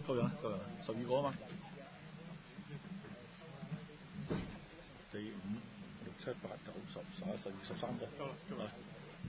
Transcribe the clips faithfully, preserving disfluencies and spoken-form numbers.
夠人，夠人，十二個啊嘛，四五六七八九十十一十二十三個，夠啦，夠啦。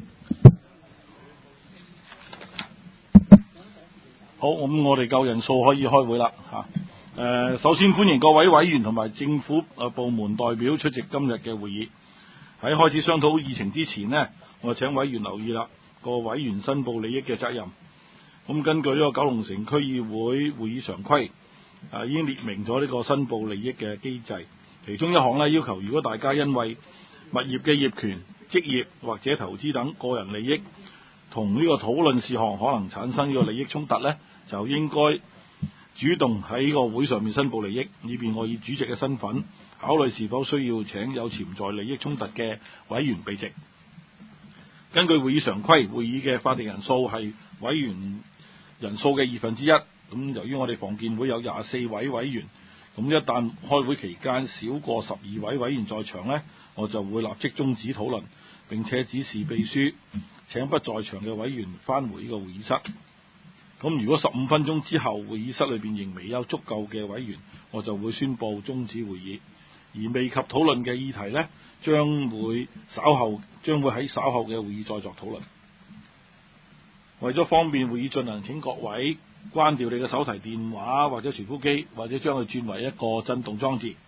好，咁我哋夠人數可以開會啦嚇。誒、啊，首先歡迎各位委員同埋政府誒部門代表出席今日嘅會議。喺開始商討議程之前呢，我請委員留意啦，個委員申報利益嘅責任。咁根據呢個九龍城區議會會議常規，啊已經列明咗呢個申報利益嘅機制。其中一項呢，要求，如果大家因為物業嘅業權、職業或者投資等個人利益，同呢個討論事項可能產生呢個利益衝突呢，就應該主動喺呢個會上面申報利益，以便我以主席嘅身份考慮是否需要請有潛在利益衝突嘅委員避席。根據會議常規，會議嘅法定人數係委員人數嘅二分之一。咁由於我哋房建會有廿四位委員，咁一旦開會期間少過十二位委員在場呢，我就會立即終止討論，並且指示秘書請不在場嘅委員返回呢個會議室。咁如果十五分鐘之後會議室裏邊仍未有足夠嘅委員，我就會宣布終止會議。而未及討論嘅議題呢，將會稍後將會喺稍後嘅會議再作討論。為咗方便會議進行，請各位關掉你嘅手提電話或者傳呼機，或者將佢轉為一個震動裝置。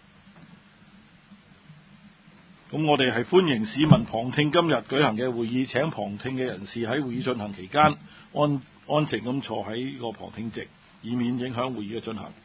咁我哋係歡迎市民旁聽今日舉行嘅會議，請旁聽嘅人士喺會議進行期間安安靜咁坐喺呢個旁聽席，以免影響會議嘅進行。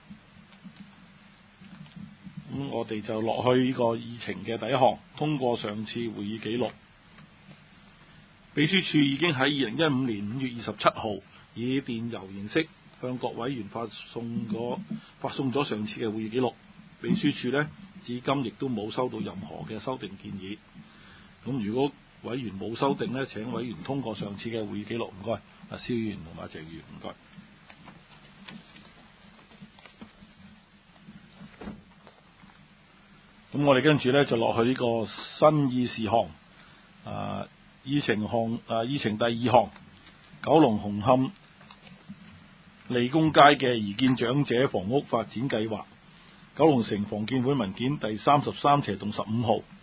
咁我哋就落去呢個議程嘅第一項，通過上次會議記錄。秘書處已經喺二零一五年五月二十七號以電郵形式向各委員發送咗發送咗上次嘅會議記錄。秘書處呢，至今亦都冇收到任何嘅修訂建議。咁如果委員冇修訂呢，請委員通過上次嘅會議記錄。唔該，阿蕭議員同埋謝議員，唔該。咁我哋跟住呢，就落去呢個新議事項，啊議程項啊議程第二項，九龍紅磡利工街嘅擬建長者房屋發展計劃，九龍城房建會文件第三十三斜洞十五號。